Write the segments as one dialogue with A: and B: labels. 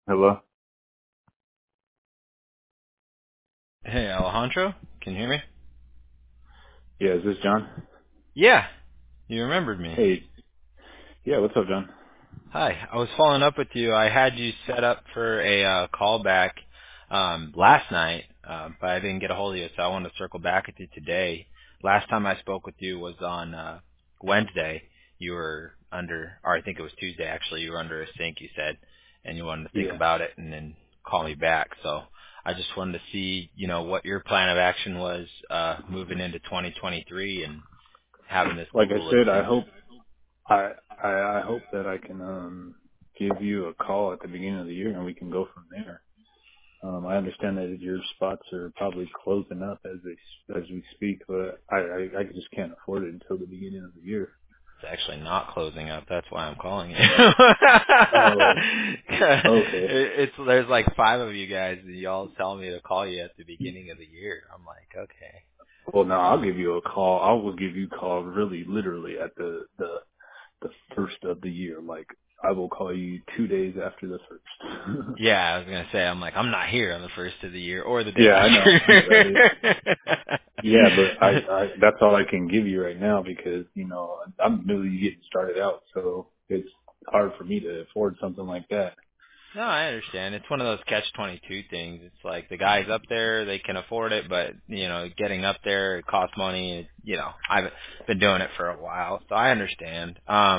A: Hello?
B: Hey, Alejandro, can you hear me?
A: Yeah, is this John?
B: Yeah, you remembered me.
A: Hey. Yeah, what's up, John?
B: Hi, I was following up with you. I had you set up for a call back last night, but I didn't get a hold of you, so I wanted to circle back with you today. Last time I spoke with you was on Wednesday. You were under, or I think it was Tuesday actually, you were under a sink, you said, and you wanted to think
A: Yeah.
B: about it and then call me back. So I just wanted to see, what your plan of action was moving into 2023 and having this
A: Like I
B: Google
A: said, I
B: Advanced.
A: hope I hope that I can give you a call at the beginning of the year and we can go from there. I understand that your spots are probably closing up as we speak, but I just can't afford it until the beginning of the year.
B: It's actually not closing up. That's why I'm calling you.
A: Oh, okay.
B: It's there's like five of you guys, and y'all tell me to call you at the beginning of the year. I'm like, okay.
A: Well, no, I'll give you a call. I will give you a call really literally at the first of the year. Like I will call you 2 days after the first.
B: Yeah, I was gonna say, I'm like, I'm not here on the first of the year or the day
A: Yeah, I know. But
B: after.
A: yeah, but I that's all I can give you right now because, I'm newly getting started out, so it's hard for me to afford something like that.
B: No, I understand. It's one of those catch-22 things. It's like the guys up there, they can afford it, but getting up there it costs money. I've been doing it for a while, so I understand.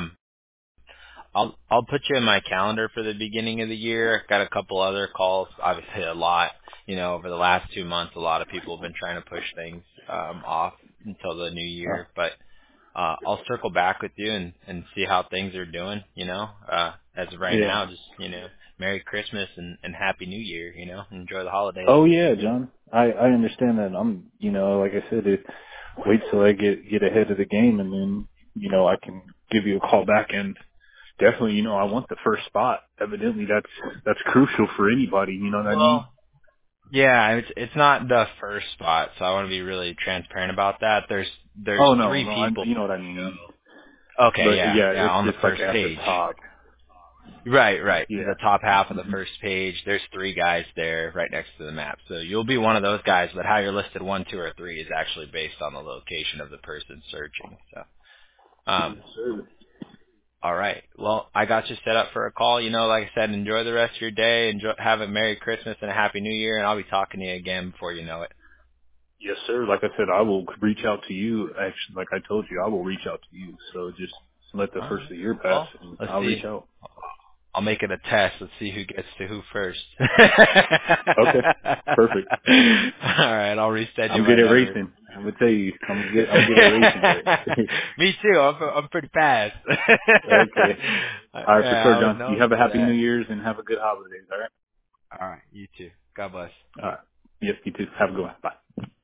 B: I'll put you in my calendar for the beginning of the year. I've got a couple other calls, obviously a lot. Over the last 2 months, a lot of people have been trying to push things off until the new
A: Oh,
B: year, but I'll circle back with you and see how things are doing, as of right
A: yeah.
B: now, just, Merry Christmas and Happy New Year, enjoy the holidays.
A: Oh yeah, John. I understand that. Like I said, wait till I get ahead of the game and then, I can give you a call back and definitely, I want the first spot. Evidently that's crucial for anybody, you know what I mean?
B: Well, yeah, it's not the first spot, so I want to be really transparent about that. There's
A: Oh no,
B: three
A: no,
B: people.
A: you know what I mean.
B: Okay,
A: But
B: yeah,
A: yeah,
B: yeah, on the
A: it's like
B: first
A: at the
B: page.
A: top.
B: Right, right.
A: Yeah.
B: The top half of the
A: hmm
B: first page, there's three guys there right next to the map. So you'll be one of those guys, but how you're listed 1, 2, or 3 is actually based on the location of the person searching. So,
A: Yes, sir.
B: all right. Well, I got you set up for a call. Like I said, enjoy the rest of your day. Have a Merry Christmas and a Happy New Year, and I'll be talking to you again before you know it.
A: Yes, sir. Like I said, I will reach out to you. Actually, like I told you, I will reach out to you. So just let the
B: All
A: first of
B: right.
A: the year pass,
B: Well,
A: and
B: let's
A: I'll
B: see.
A: reach out.
B: I'll make it a test. Let's see who gets to who first. All
A: Okay. Perfect.
B: right, I'll resend you
A: I'm
B: my
A: good at
B: number.
A: racing. I'm gonna tell you, I'm good at racing, but
B: Me too. I'm pretty fast.
A: okay. All right, for
B: Yeah,
A: sure,
B: I would
A: John. You
B: know
A: have a happy New
B: that.
A: Year's and have a good holidays. All right.
B: All right, you too. God bless.
A: All right. Yes, you too. Have a good one. Bye.